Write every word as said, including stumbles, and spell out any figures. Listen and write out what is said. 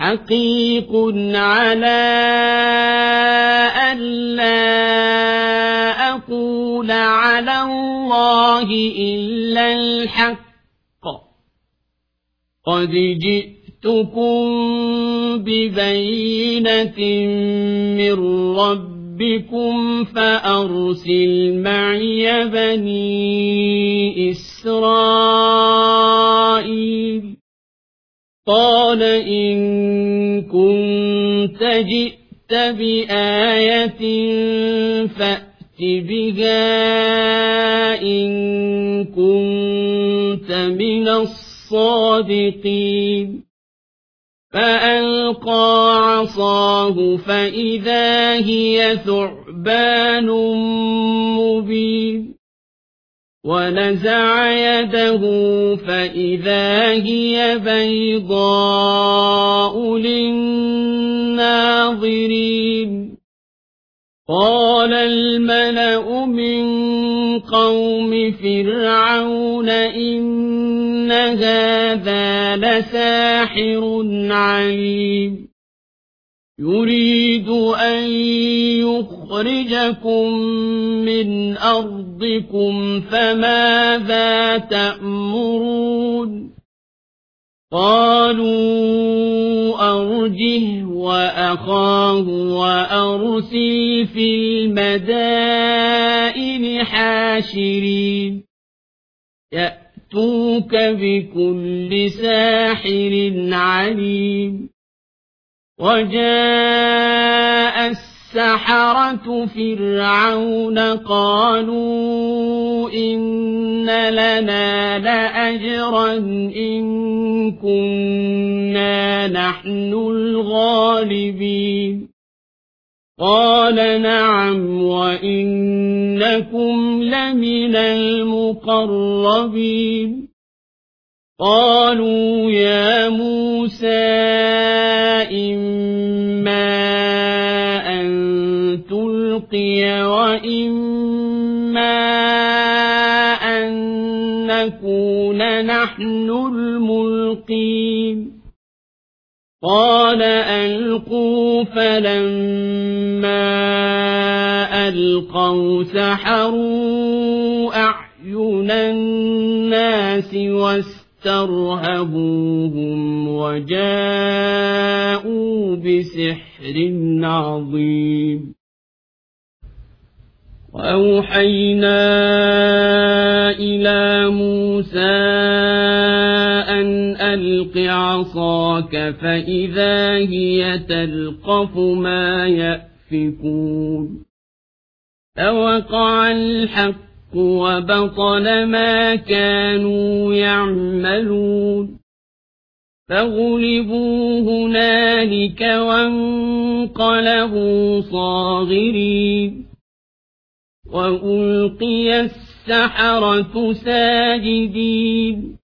حقيق على ألا أقول على الله إلا الحق قد جئتكم ببينة من ربكم فأرسل معي بني إسرائيل قال إن كنت جئت بآية فأت بها إن كنت من الصادقين فألقى عصاه فإذا هي ثعبان مبين ونزع يده فإذا هي بيضاء للناظرين قال الملأ من قوم فرعون إن هذا لساحر عليم يريد أن يخرجكم من أرضكم فماذا تأمرون قالوا أرجه وأخاه وأرسل في المدائن حاشرين يأتوك بكل ساحر عليم وجاء السحرة فرعون قالوا إن لنا لأجرا إن كنا نحن الغالبين قال نعم وإنكم لمن المقربين قالوا يا موسى إما أن تلقي وإما أن نكون نحن الملقين قال ألقوا فلما ألقوا سحروا أعين الناس واسترهبوهم وجاءوا بسحر عظيم وأوحينا إلى موسى أن ألق عصاك فإذا هي تلقف ما يأفكون فوقع الحق وبطل ما كانوا يعملون فغلبوا هنالك وانقلبوا صاغرين وألقي السحرة ساجدين